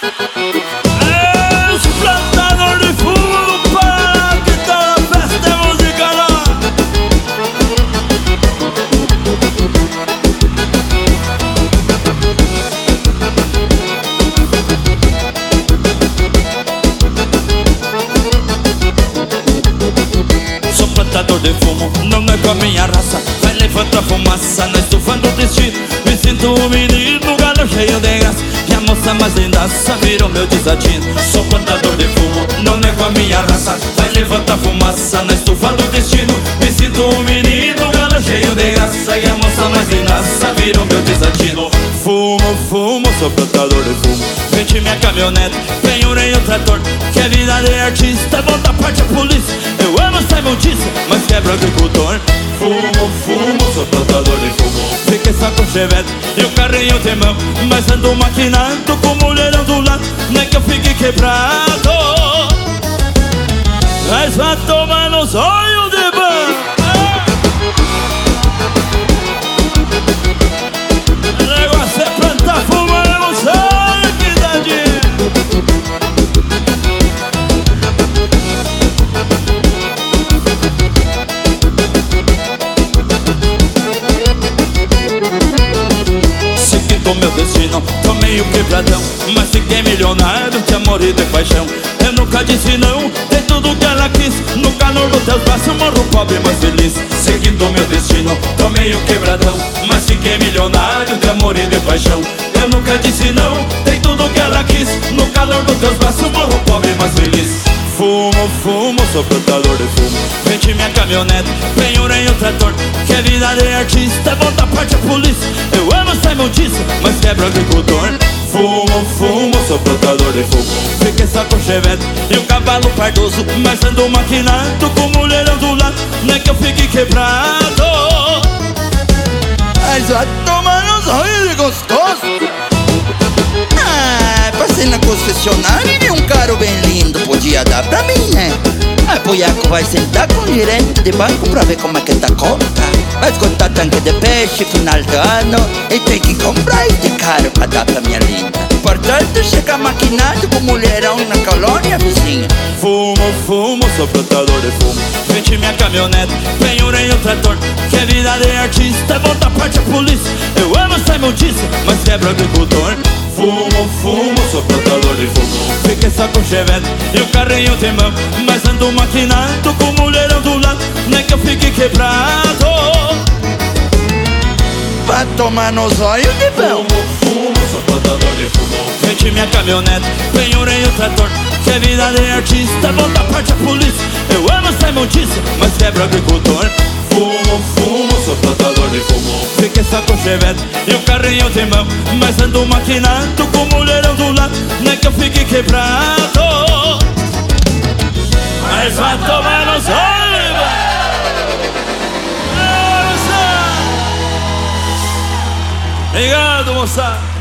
Esse plantador de fumo para que tá na festa é música lá. Sou plantador de fumo, não é com a minha raça. Vai levantar fumaça na estufa do destino. Me sinto um menino, galo cheio de graça, e a moça mais lindaça virou meu desatino. Sou plantador de fumo, não é com a minha raça. Vai levantar fumaça na estufa do destino. Me sinto um menino, galo cheio de graça, e a moça mais lindaça virou meu desatino. Fumo, fumo, sou plantador de fumo. Vende minha caminhonete, penhorei o trator, que é vida de artista, volta a parte a polícia. Eu amo essa imundícia, mas quebra agricultor. Fumo, fumo, sou plantador de fumo. Fiquei só com chevette e o carrinho de mão, mas ando maquinando com mulherão do lado. Não é que eu fique quebrado, mas vai tomar nos olhos de banho. O negócio é plantar fumo, eu não sei que dadinho. Seguindo meu destino, tomei o quebradão, mas fiquei milionário de amor e de paixão. Eu nunca disse não, tem tudo que ela quis. No calor dos teus braços morro pobre, mas feliz. Seguindo meu destino, tomei o quebradão, mas fiquei milionário de amor e de paixão. Eu nunca disse não, tem tudo que ela quis. No calor dos teus braços morro pobre, mas feliz. Fumo, fumo, sou plantador de fumo. Vendi minha caminhonete, penhorei o trator, que é vida de artista, volta a parte a polícia. Eu amo essa imundícia, mas quebra agricultor. Fumo, fumo, sou plantador de fumo. Fiquei só com chevette e um cavalo pardoso, mas ando maquinando com mulherão do lado. Não é que eu fique quebrado, mas vai tomar nos olhos de gostoso. Passei na concessionária e vi um carro bem lindo, podia dar pra mim, né? Aí Puiaco vai sentar com o gerente de banco pra ver como é que tá a conta. Vai esgotar tanque de peixe final do ano e tem que comprar este carro pra dar pra minha linda. Importante chegar maquinado com mulherão na colônia vizinha. Fumo, fumo, sou plantador de fumo. Vendi minha caminhonete, penhorei o trator, que é vida de artista, volta a parte a polícia. Eu amo essa imundícia, mas quebra agricultor. Fumo, fumo, sou plantador de fumo. Fiquei só com chevette e o carrinho de mão, mas ando maquinando com mulherão do lado. Não é que eu fique quebrado, vai tomar nos olhos de bom. Fumo, fumo, sou plantador de fumo. Vendi minha caminhonete, penhorei o trator, que é vida de artista, volta a parte a polícia. Eu amo essa imundícia, mas quebra agricultor. Fumo, fumo, sou plantador de fumo. Fiquei só com chevette e um carrinho de mão, mas ando maquinando com mulherão do lado. Não é que eu fique quebrado, mas vai tomar nos olhos. Obrigado, moçada.